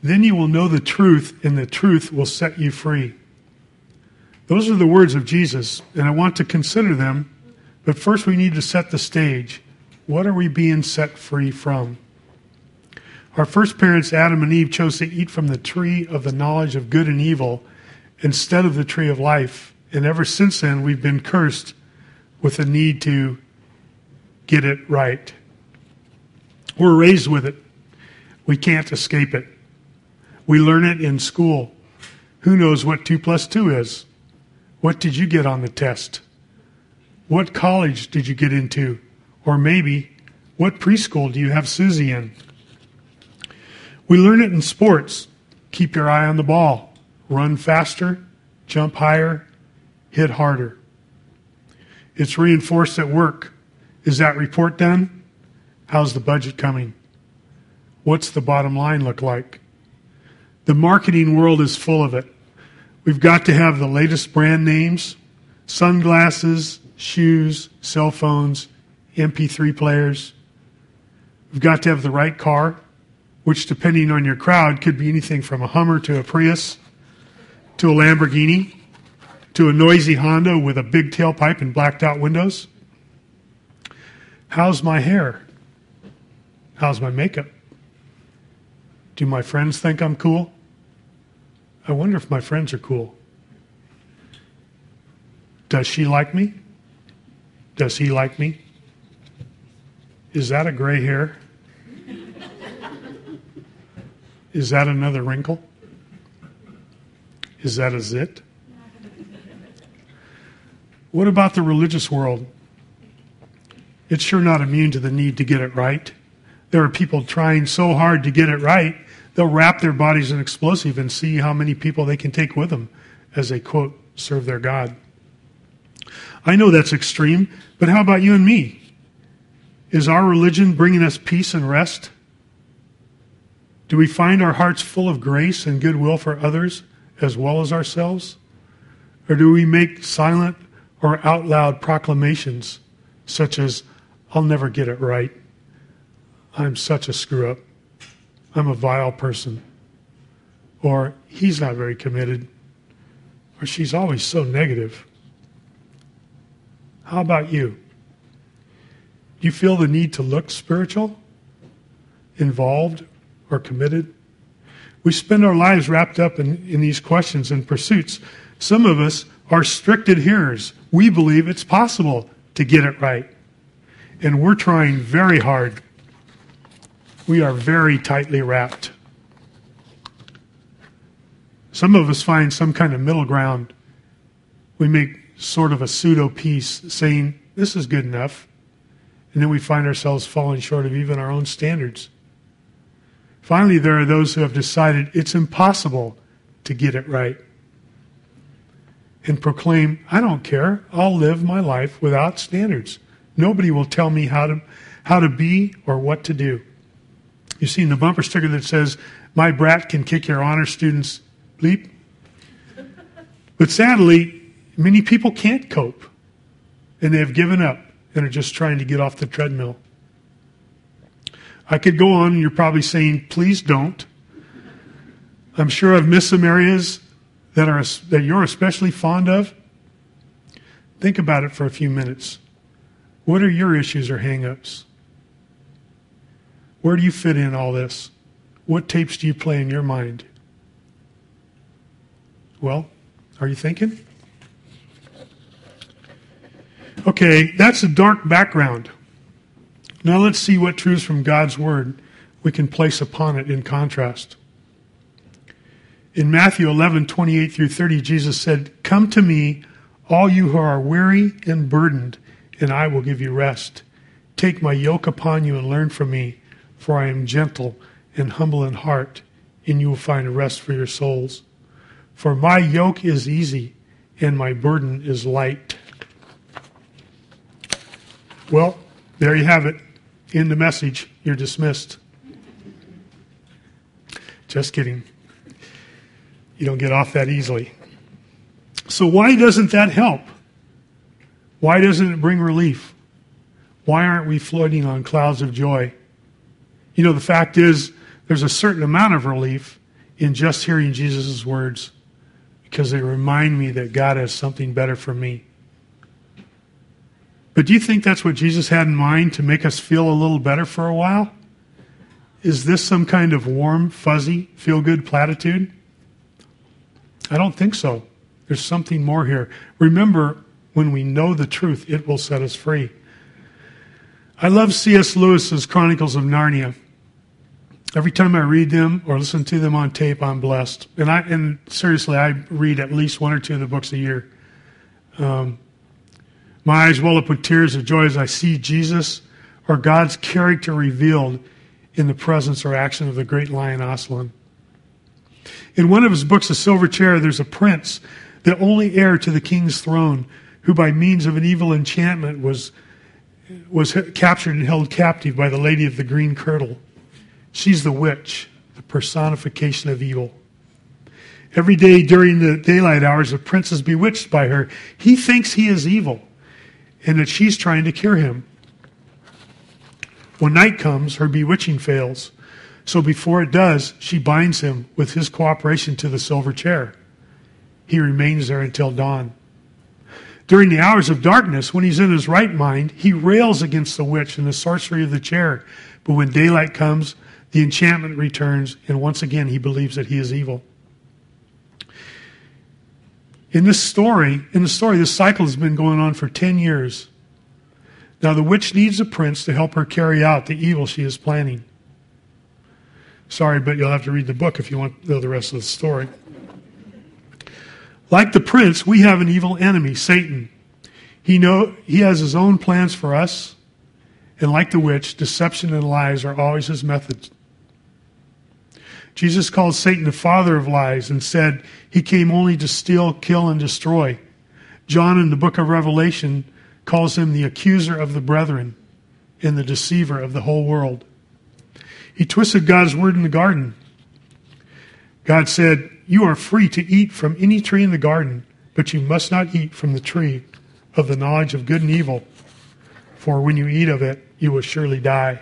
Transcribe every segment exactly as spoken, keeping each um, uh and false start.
Then you will know the truth, and the truth will set you free. Those are the words of Jesus, and I want to consider them. But first we need to set the stage. What are we being set free from? Our first parents, Adam and Eve, chose to eat from the tree of the knowledge of good and evil instead of the tree of life. And ever since then, we've been cursed with a need to get it right. We're raised with it. We can't escape it. We learn it in school. Who knows what two plus two is? What did you get on the test? What college did you get into? Or maybe, what preschool do you have Susie in? We learn it in sports. Keep your eye on the ball. Run faster, jump higher, hit harder. It's reinforced at work. Is that report done? How's the budget coming? What's the bottom line look like? The marketing world is full of it. We've got to have the latest brand names, sunglasses, shoes, cell phones, M P three players. We've got to have the right car, which depending on your crowd could be anything from a Hummer to a Prius to a Lamborghini to a noisy Honda with a big tailpipe and blacked out windows. How's my hair? How's my makeup? Do my friends think I'm cool? I wonder if my friends are cool. Does she like me? Does he like me? Is that a gray hair? Is that another wrinkle? Is that a zit? What about the religious world? It's sure not immune to the need to get it right. There are people trying so hard to get it right, they'll wrap their bodies in explosive and see how many people they can take with them as they, quote, serve their God. I know that's extreme, but how about you and me? Is our religion bringing us peace and rest? Do we find our hearts full of grace and goodwill for others as well as ourselves? Or do we make silent or out loud proclamations such as, I'll never get it right. I'm such a screw up. I'm a vile person. Or he's not very committed. Or she's always so negative. How about you? Do you feel the need to look spiritual, involved, or committed? We spend our lives wrapped up in, in these questions and pursuits. Some of us are strict adherers. We believe it's possible to get it right. And we're trying very hard. We are very tightly wrapped. Some of us find some kind of middle ground. We make sort of a pseudo peace, saying, this is good enough. And then we find ourselves falling short of even our own standards. Finally, there are those who have decided it's impossible to get it right and proclaim, I don't care, I'll live my life without standards. Nobody will tell me how to how to be or what to do. You've seen the bumper sticker that says, my brat can kick your honor students bleep. But sadly, many people can't cope, and they have given up and are just trying to get off the treadmill. I could go on, and you're probably saying, please don't. I'm sure I've missed some areas that are that you're especially fond of. Think about it for a few minutes. What are your issues or hang-ups? Where do you fit in all this? What tapes do you play in your mind? Well, are you thinking? Okay, that's a dark background. Now let's see what truths from God's Word we can place upon it in contrast. In Matthew eleven, twenty-eight through thirty, Jesus said, come to me, all you who are weary and burdened, and I will give you rest. Take my yoke upon you and learn from me, for I am gentle and humble in heart, and you will find rest for your souls. For my yoke is easy, and my burden is light. Well, there you have it. In the message, you're dismissed. Just kidding. You don't get off that easily. So why doesn't that help? Why doesn't it bring relief? Why aren't we floating on clouds of joy? You know, the fact is, there's a certain amount of relief, in just hearing Jesus' words, because they remind me that God has something better for me. But do you think that's what Jesus had in mind, to make us feel a little better for a while? Is this some kind of warm, fuzzy, feel-good platitude? I don't think so. There's something more here. Remember, when we know the truth, it will set us free. I love C S Lewis's Chronicles of Narnia. Every time I read them or listen to them on tape, I'm blessed. And I and seriously, I read at least one or two of the books a year. Um, my eyes well up with tears of joy as I see Jesus or God's character revealed in the presence or action of the great lion Aslan. In one of his books, The Silver Chair, there's a prince, the only heir to the king's throne, who by means of an evil enchantment was, was captured and held captive by the lady of the green kirtle. She's the witch, the personification of evil. Every day during the daylight hours, the prince is bewitched by her. He thinks he is evil and that she's trying to cure him. When night comes, her bewitching fails. So before it does, she binds him with his cooperation to the silver chair. He remains there until dawn. During the hours of darkness, when he's in his right mind, he rails against the witch and the sorcery of the chair. But when daylight comes, the enchantment returns, and once again he believes that he is evil. In this story, in the story, this cycle has been going on for ten years. Now the witch needs a prince to help her carry out the evil she is planning. Sorry, but you'll have to read the book if you want to know the rest of the story. Like the prince, we have an evil enemy, Satan. He know he has his own plans for us, and like the witch, deception and lies are always his methods. Jesus called Satan the father of lies and said he came only to steal, kill, and destroy. John in the book of Revelation calls him the accuser of the brethren and the deceiver of the whole world. He twisted God's word in the garden. God said, "You are free to eat from any tree in the garden, but you must not eat from the tree of the knowledge of good and evil, for when you eat of it, you will surely die."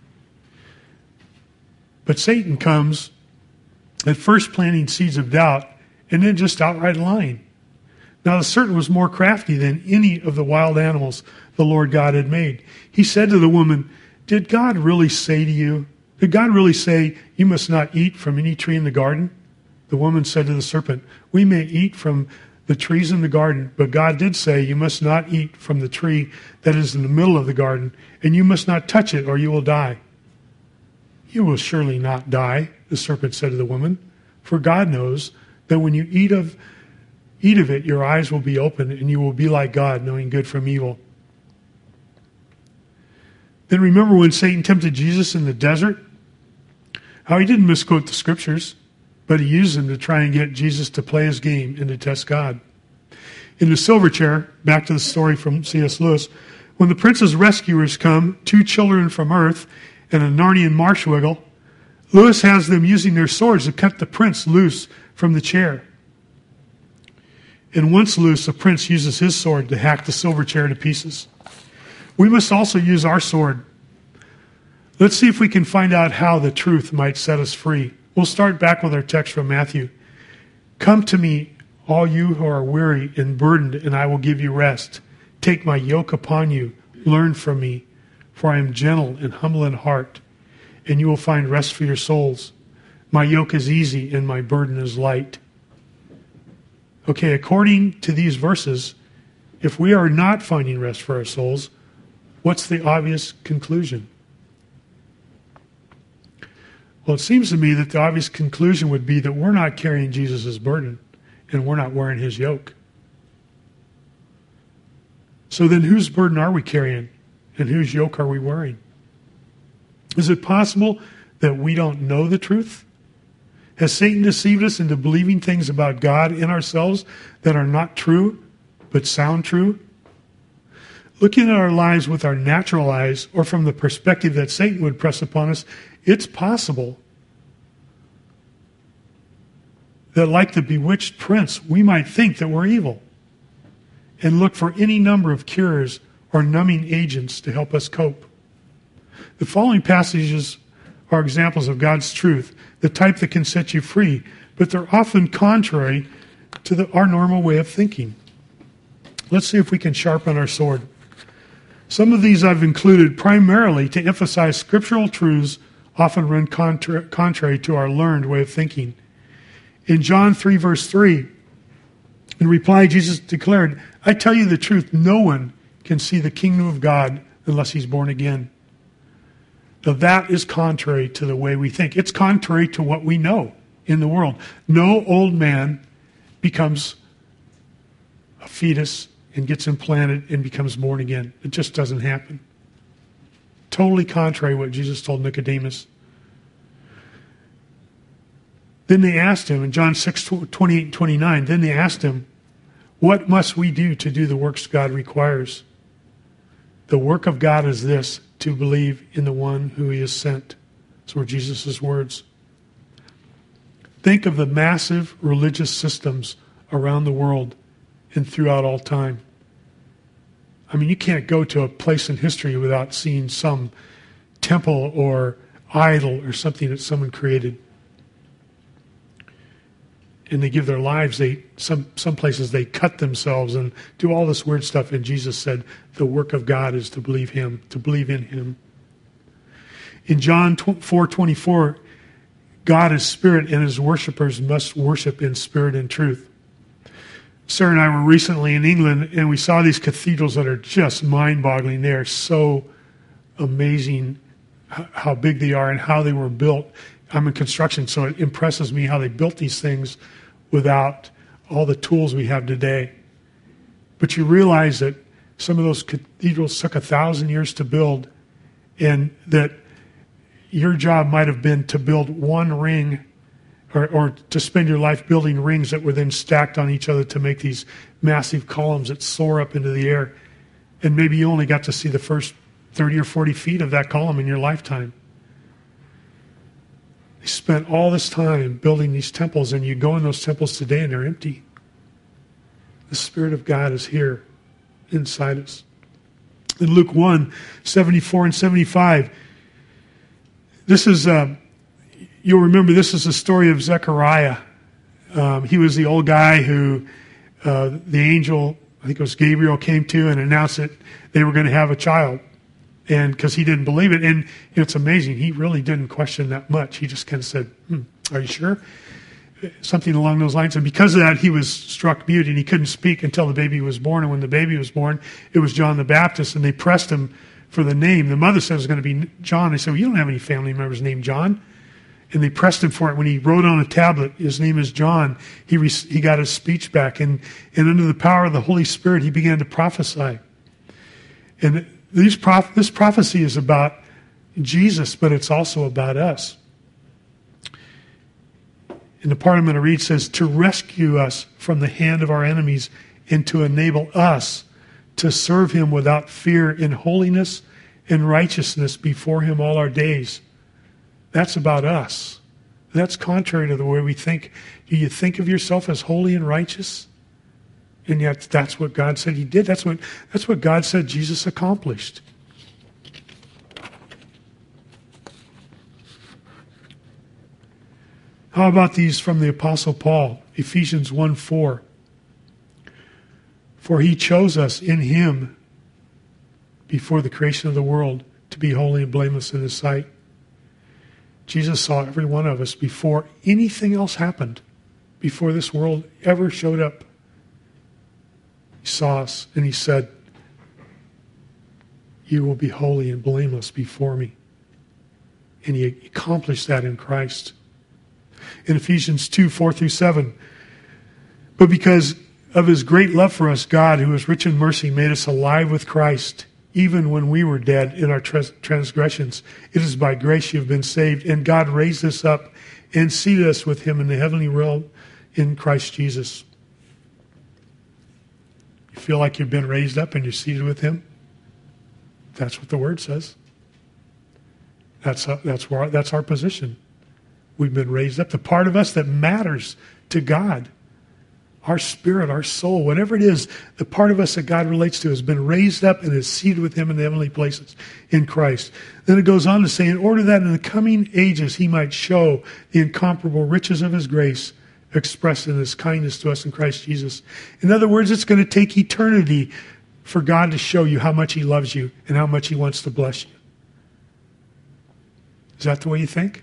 But Satan comes at first planting seeds of doubt and then just outright lying. Now the serpent was more crafty than any of the wild animals the Lord God had made. He said to the woman, "Did God really say to you, did God really say you must not eat from any tree in the garden?" The woman said to the serpent, "We may eat from the trees in the garden, but God did say you must not eat from the tree that is in the middle of the garden, and you must not touch it or you will die." "You will surely not die," the serpent said to the woman, "for God knows that when you eat of eat of it, your eyes will be opened and you will be like God, knowing good from evil." Then remember when Satan tempted Jesus in the desert? How he didn't misquote the scriptures, but he used them to try and get Jesus to play his game and to test God. In The Silver Chair, back to the story from C S Lewis, when the prince's rescuers come, two children from Earth and a Narnian marshwiggle, Lewis has them using their swords to cut the prince loose from the chair. And once loose, the prince uses his sword to hack the silver chair to pieces. We must also use our sword. Let's see if we can find out how the truth might set us free. We'll start back with our text from Matthew. "Come to me, all you who are weary and burdened, and I will give you rest. Take my yoke upon you. Learn from me, for I am gentle and humble in heart, and you will find rest for your souls. My yoke is easy and my burden is light." Okay, according to these verses, if we are not finding rest for our souls, what's the obvious conclusion? Well, it seems to me that the obvious conclusion would be that we're not carrying Jesus' burden and we're not wearing his yoke. So then whose burden are we carrying and whose yoke are we wearing? Is it possible that we don't know the truth? Has Satan deceived us into believing things about God and ourselves that are not true, but sound true? Looking at our lives with our natural eyes, or from the perspective that Satan would press upon us, it's possible that, like the bewitched prince, we might think that we're evil and look for any number of cures or numbing agents to help us cope. The following passages are examples of God's truth, the type that can set you free, but they're often contrary to the, our normal way of thinking. Let's see if we can sharpen our sword. Some of these I've included primarily to emphasize scriptural truths often run contra- contrary to our learned way of thinking. In John three, verse three, in reply, Jesus declared, I tell you the truth, no one can see the kingdom of God unless he's born again. Now that is contrary to the way we think. It's contrary to what we know in the world. No old man becomes a fetus and gets implanted and becomes born again. It just doesn't happen. Totally contrary to what Jesus told Nicodemus. Then they asked him, in John six, twenty-eight and twenty-nine, then they asked him, what must we do to do the works God requires? The work of God is this, to believe in the one who he has sent. Those were Jesus' words. Think of the massive religious systems around the world and throughout all time. I mean, you can't go to a place in history without seeing some temple or idol or something that someone created. And they give their lives, they some some places they cut themselves and do all this weird stuff. And Jesus said, the work of God is to believe him, to believe in him. In John four twenty-four, God is spirit and his worshipers must worship in spirit and truth. Sarah and I were recently in England and we saw these cathedrals that are just mind-boggling. They are so amazing how big they are and how they were built. I'm in construction, so it impresses me how they built these things without all the tools we have today. But you realize that some of those cathedrals took a thousand years to build, and that your job might have been to build one ring or, or to spend your life building rings that were then stacked on each other to make these massive columns that soar up into the air. And maybe you only got to see the first thirty or forty feet of that column in your lifetime. They spent all this time building these temples, and you go in those temples today and they're empty. The Spirit of God is here inside us. In Luke one, seventy-four and seventy-five, this is, uh, you'll remember this is the story of Zechariah. Um, he was the old guy who uh, the angel, I think it was Gabriel, came to and announced that they were going to have a child. And because he didn't believe it. And it's amazing. He really didn't question that much. He just kind of said, hmm, are you sure? Something along those lines. And because of that, he was struck mute and he couldn't speak until the baby was born. And when the baby was born, it was John the Baptist. And they pressed him for the name. The mother said it was going to be John. They said, well, you don't have any family members named John. And they pressed him for it. When he wrote on a tablet, his name is John, he re- he got his speech back. And, and under the power of the Holy Spirit, he began to prophesy. And These prof- this prophecy is about Jesus, but it's also about us. And the part I'm going to read says, to rescue us from the hand of our enemies and to enable us to serve him without fear in holiness and righteousness before him all our days. That's about us. That's contrary to the way we think. Do you think of yourself as holy and righteous? And yet that's what God said he did. That's what, that's what God said Jesus accomplished. How about these from the Apostle Paul? Ephesians one four. For he chose us in him before the creation of the world to be holy and blameless in his sight. Jesus saw every one of us before anything else happened, before this world ever showed up. He saw us and he said, you will be holy and blameless before me. And he accomplished that in Christ. In Ephesians two, four through seven, but because of his great love for us, God, who is rich in mercy, made us alive with Christ, even when we were dead in our transgressions. It is by grace you have been saved, and God raised us up and seated us with him in the heavenly realm in Christ Jesus. You feel like you've been raised up and you're seated with him? That's what the word says. That's uh, that's where our, that's our position. We've been raised up. The part of us that matters to God. our spirit, our soul, whatever it is, the part of us that God relates to has been raised up and is seated with him in the heavenly places in Christ. Then it goes on to say, in order that in the coming ages he might show the incomparable riches of his grace expressed in his kindness to us in Christ Jesus. In other words, it's going to take eternity for God to show you how much he loves you and how much he wants to bless you. Is that the way you think?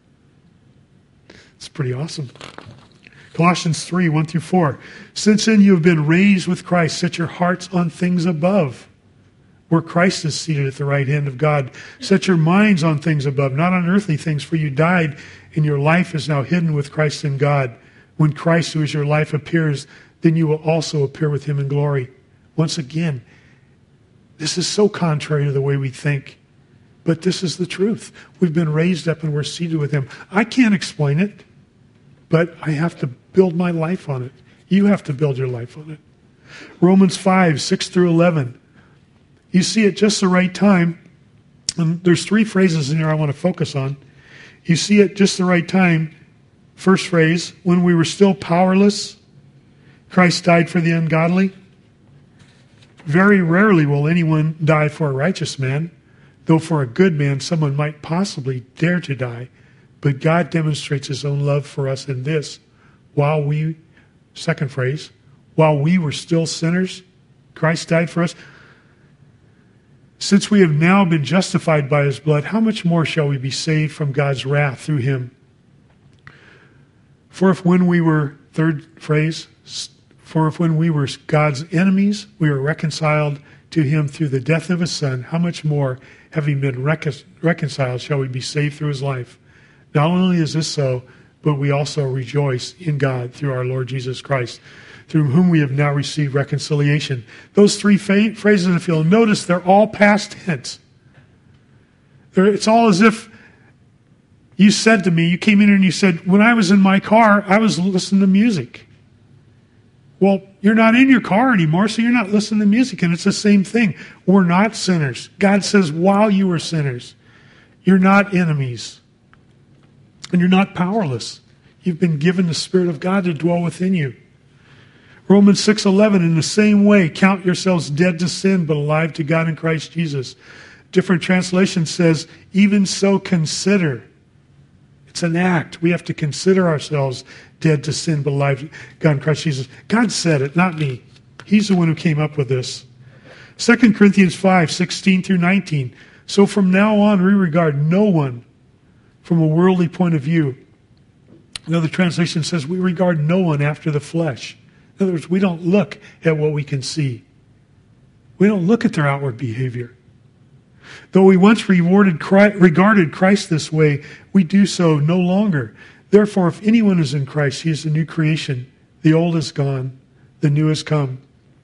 It's pretty awesome. Colossians three, one through four. Since then you have been raised with Christ, set your hearts on things above, where Christ is seated at the right hand of God. Set your minds on things above, not on earthly things, for you died, and your life is now hidden with Christ in God. When Christ, who is your life, appears, then you will also appear with him in glory. Once again, this is so contrary to the way we think, but this is the truth. We've been raised up and we're seated with him. I can't explain it, but I have to build my life on it. You have to build your life on it. Romans five, six through eleven. You see at just the right time, and there's three phrases in here I want to focus on. You see at just the right time, first phrase, when we were still powerless, Christ died for the ungodly. Very rarely will anyone die for a righteous man, though for a good man someone might possibly dare to die. But God demonstrates his own love for us in this. While we, second phrase, while we were still sinners, Christ died for us. Since we have now been justified by his blood, how much more shall we be saved from God's wrath through him? For if when we were, third phrase, for if when we were God's enemies, we were reconciled to him through the death of his Son, how much more, having been recon- reconciled, shall we be saved through his life? Not only is this so, but we also rejoice in God through our Lord Jesus Christ, through whom we have now received reconciliation. Those three fa- phrases, if you'll notice, they're all past tense. They're, it's all as if you said to me, you came in here and you said, when I was in my car, I was listening to music. Well, you're not in your car anymore, so you're not listening to music, and it's the same thing. We're not sinners. God says, while you were sinners, you're not enemies. And you're not powerless. You've been given the Spirit of God to dwell within you. Romans six eleven, in the same way, count yourselves dead to sin, but alive to God in Christ Jesus. Different translation says, even so consider. It's an act. We have to consider ourselves dead to sin, but alive to God in Christ Jesus. God said it, not me. He's the one who came up with this. Second Corinthians five, sixteen through nineteen. So from now on, we regard no one from a worldly point of view. Another translation says we regard no one after the flesh. In other words, we don't look at what we can see. We don't look at their outward behavior. Though we once rewarded Christ, regarded Christ this way, we do so no longer. Therefore, if anyone is in Christ, he is a new creation. The old is gone, the new has come.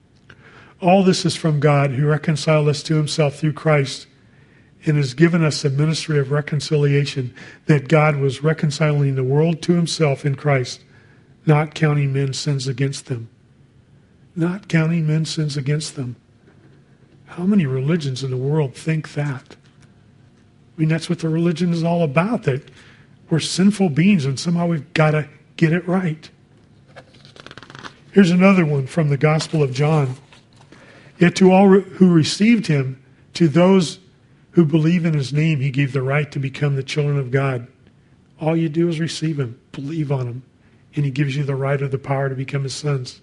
All this is from God, who reconciled us to himself through Christ, and has given us a ministry of reconciliation, that God was reconciling the world to himself in Christ, not counting men's sins against them. Not counting men's sins against them. How many religions in the world think that? I mean, that's what the religion is all about, that we're sinful beings and somehow we've got to get it right. Here's another one from the Gospel of John. Yet to all who received him, to those who believe in his name, he gave the right to become the children of God. All you do is receive him, believe on him, and he gives you the right or the power to become his sons.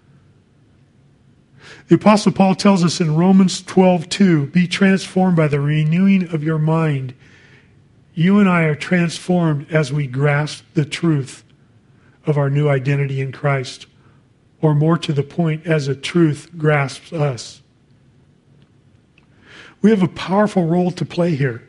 The Apostle Paul tells us in Romans twelve two, be transformed by the renewing of your mind. You and I are transformed as we grasp the truth of our new identity in Christ, or more to the point, as the truth grasps us. We have a powerful role to play here.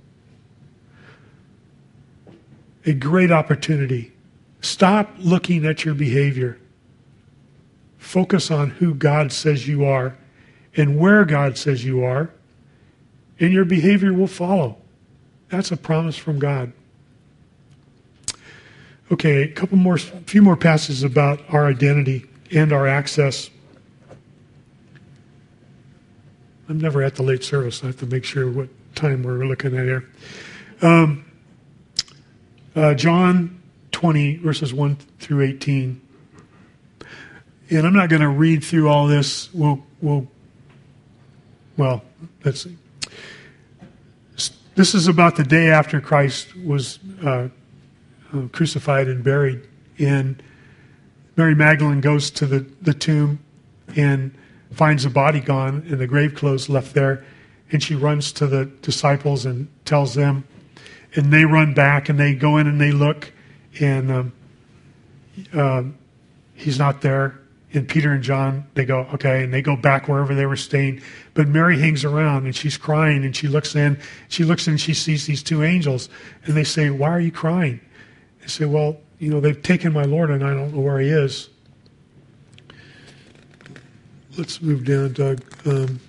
A great opportunity. Stop looking at your behavior. Focus on who God says you are and where God says you are, and your behavior will follow. That's a promise from God. Okay, a couple more, a few more passages about our identity and our access. I'm never at the late service. I have to make sure what time we're looking at here. Um, uh, John twenty, verses one through eighteen. And I'm not going to read through all this. We'll, we'll, well, let's see. This is about the day after Christ was uh, uh, crucified and buried. And Mary Magdalene goes to the, the tomb and finds the body gone and the grave clothes left there. And she runs to the disciples and tells them. And they run back and they go in and they look. And um, uh, he's not there. And Peter and John, they go, okay. And they go back wherever they were staying. But Mary hangs around and she's crying. And she looks in. She looks in and she sees these two angels. And they say, why are you crying? They say, well, you know, they've taken my Lord and I don't know where he is. Let's move down, Doug. Um,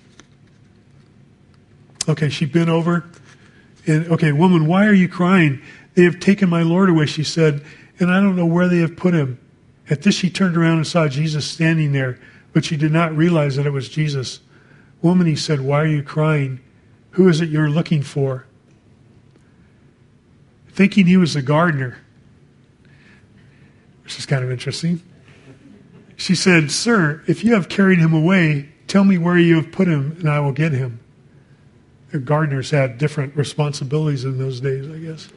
okay, she bent over. And, okay, woman, why are you crying? They have taken my Lord away, she said, and I don't know where they have put him. At this, she turned around and saw Jesus standing there, but she did not realize that it was Jesus. Woman, he said, why are you crying? Who is it you're looking for? Thinking he was the gardener, which is kind of interesting. She said, sir, if you have carried him away, tell me where you have put him, and I will get him. The gardeners had different responsibilities in those days, I guess.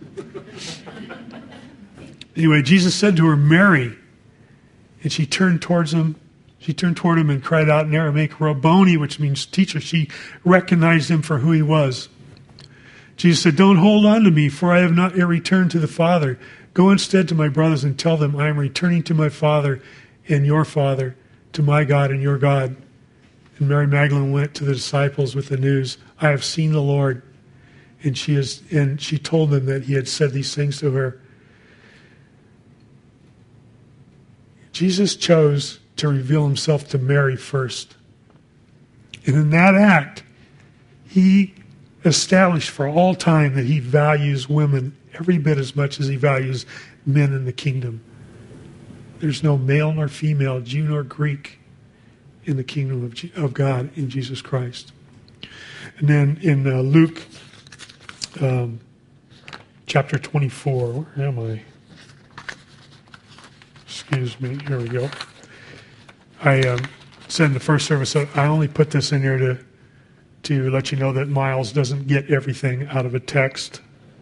Anyway, Jesus said to her, Mary. And she turned towards him. She turned toward him and cried out in Aramaic, Rabboni, which means teacher. She recognized him for who he was. Jesus said, don't hold on to me, for I have not yet returned to the Father. Go instead to my brothers and tell them I am returning to my Father and your Father, to my God and your God. And Mary Magdalene went to the disciples with the news, I have seen the Lord. And she is, and she told them that he had said these things to her. Jesus chose to reveal himself to Mary first. And in that act, he established for all time that he values women every bit as much as he values men in the kingdom. There's no male nor female, Jew nor Greek in the kingdom of, G- of God in Jesus Christ. And then in uh, Luke um, chapter twenty-four, where am I? Excuse me, here we go. I um, said in the first service, I only put this in here to, to let you know that Miles doesn't get everything out of a text.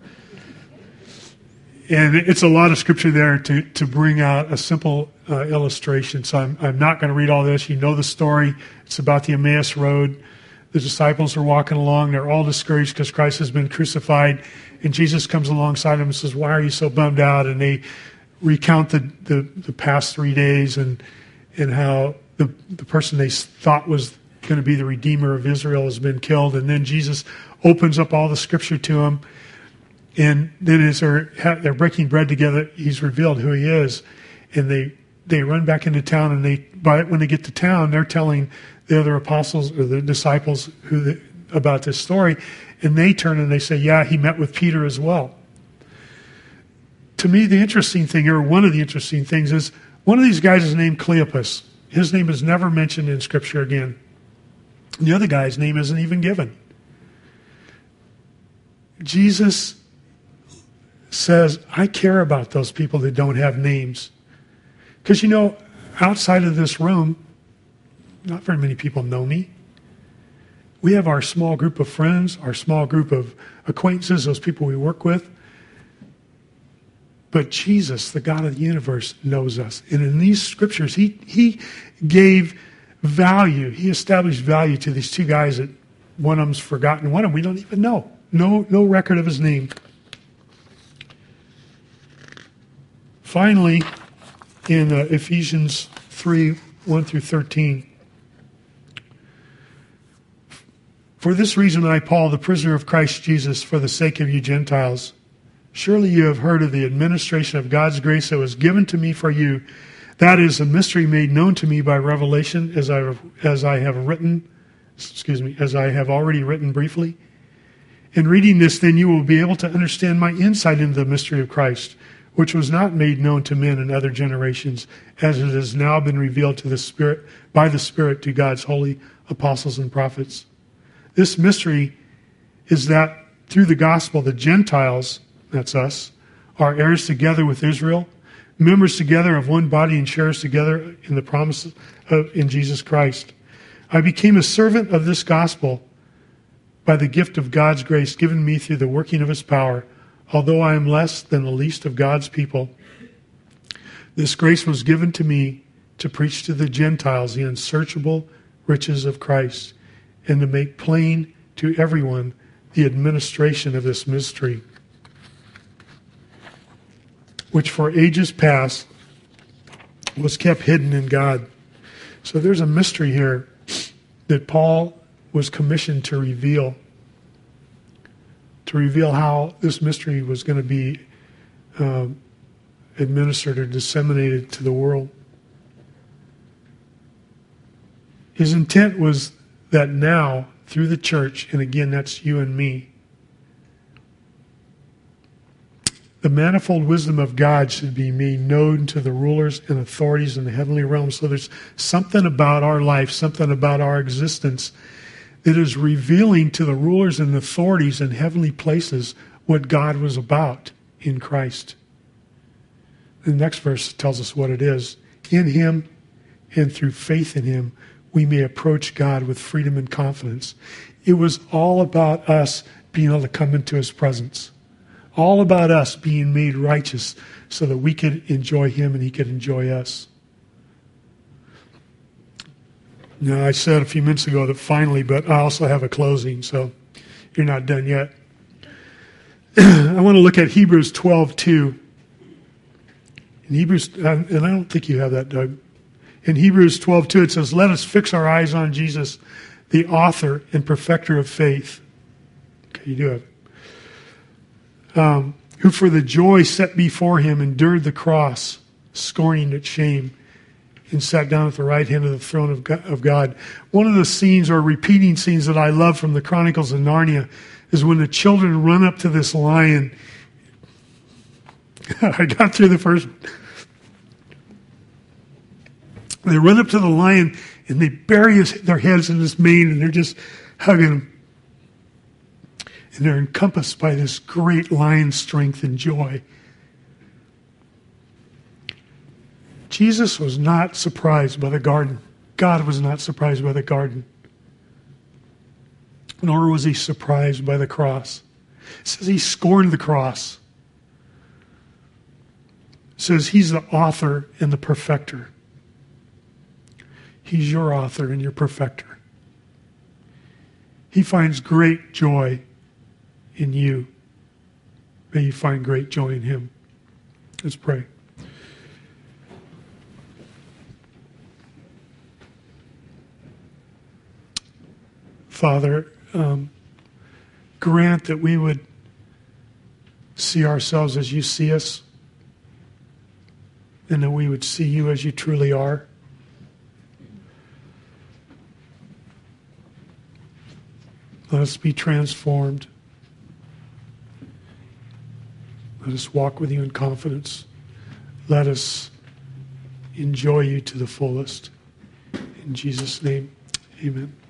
And it's a lot of scripture there to, to bring out a simple uh, illustration. So I'm, I'm not going to read all this. You know the story. It's about the Emmaus Road. The disciples are walking along. They're all discouraged because Christ has been crucified. And Jesus comes alongside them and says, why are you so bummed out? And they recount the, the, the past three days and and how the, the person they thought was going to be the Redeemer of Israel has been killed. And then Jesus opens up all the scripture to them. And then as they're, they're breaking bread together, he's revealed who he is. And they they run back into town, and they by when they get to town, they're telling the other apostles or the disciples who the, about this story. And they turn and they say, yeah, he met with Peter as well. To me, the interesting thing, or one of the interesting things, is one of these guys is named Cleopas. His name is never mentioned in Scripture again. And the other guy's name isn't even given. Jesus says, I care about those people that don't have names. Because, you know, outside of this room, not very many people know me. We have our small group of friends, our small group of acquaintances, those people we work with. But Jesus, the God of the universe, knows us. And in these scriptures, he, he gave value. He established value to these two guys that one of them's forgotten. One of them we don't even know. No, no record of his name. Finally, in uh, Ephesians three, one through thirteen. For this reason I, Paul, the prisoner of Christ Jesus, for the sake of you Gentiles, surely you have heard of the administration of God's grace that was given to me for you. That is a mystery made known to me by revelation, as I as I have written, excuse me, as I have already written briefly. In reading this, then you will be able to understand my insight into the mystery of Christ, which was not made known to men in other generations, as it has now been revealed to the Spirit by the Spirit to God's holy apostles and prophets. This mystery is that through the gospel, the Gentiles, that's us, are heirs together with Israel, members together of one body and sharers together in the promises of in Jesus Christ. I became a servant of this gospel by the gift of God's grace given me through the working of his power. Although I am less than the least of God's people, this grace was given to me to preach to the Gentiles the unsearchable riches of Christ and to make plain to everyone the administration of this mystery, which for ages past was kept hidden in God. So there's a mystery here that Paul was commissioned to reveal, to reveal how this mystery was going to be um, administered or disseminated to the world. His intent was that now, through the church, and again, that's you and me, the manifold wisdom of God should be made known to the rulers and authorities in the heavenly realm. So there's something about our life, something about our existence that is revealing to the rulers and authorities in heavenly places what God was about in Christ. The next verse tells us what it is. In him and through faith in him, we may approach God with freedom and confidence. It was all about us being able to come into his presence. All about us being made righteous so that we could enjoy him and he could enjoy us. Now, I said a few minutes ago that finally, but I also have a closing, so you're not done yet. I want to look at Hebrews twelve two. In Hebrews, and I don't think you have that, Doug. In Hebrews twelve two, it says, "Let us fix our eyes on Jesus, the author and perfecter of faith." Okay, you do have it. Um, who for the joy set before him endured the cross, scorning its shame, and sat down at the right hand of the throne of God. One of the scenes or repeating scenes that I love from the Chronicles of Narnia is when the children run up to this lion. I got through the first one. They run up to the lion and they bury his, their heads in his mane and they're just hugging him. And they're encompassed by this great lion strength and joy. Jesus was not surprised by the garden. God was not surprised by the garden. Nor was he surprised by the cross. It says he scorned the cross. It says he's the author and the perfecter. He's your author and your perfecter. He finds great joy in you. May you find great joy in him. Let's pray. Father, um, grant that we would see ourselves as you see us, and that we would see you as you truly are. Let us be transformed. Let us walk with you in confidence. Let us enjoy you to the fullest. In Jesus' name, amen.